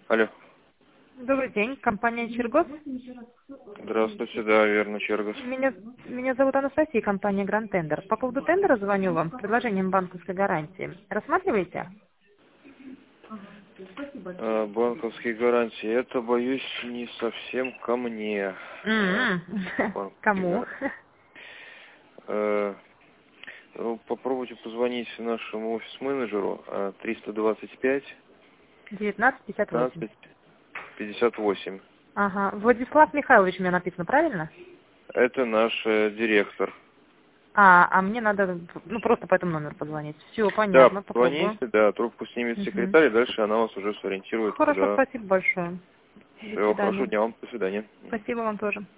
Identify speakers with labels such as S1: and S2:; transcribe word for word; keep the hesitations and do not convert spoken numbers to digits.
S1: Алло.
S2: Добрый день, компания Чергос.
S1: Здравствуйте, да, верно, Чергос.
S2: Меня, меня зовут Анастасия, компания Grand Tender. По поводу тендера звоню вам с предложением банковской гарантии. Рассматриваете?
S1: А, банковские гарантии, это, боюсь, не совсем ко мне. А,
S2: М-м.
S1: банковские
S2: Кому?
S1: гарантии. А, ну, попробуйте позвонить нашему офис-менеджеру а, триста двадцать пять
S2: девятнадцать пятьдесят восемь.
S1: пятнадцать пятьдесят восемь.
S2: Ага. Владислав Михайлович у меня написано, правильно?
S1: Это наш э, директор.
S2: А, а мне надо, ну, просто по этому номеру позвонить. Все,
S1: Да,
S2: понятно, попробую.
S1: позвоните, да, трубку снимет
S2: Мгм.
S1: секретарь, и дальше она вас уже сориентирует,
S2: Хорошо,
S1: куда.
S2: спасибо большое. До
S1: Всего хорошего
S2: свидания.
S1: дня вам, до свидания.
S2: Спасибо вам тоже.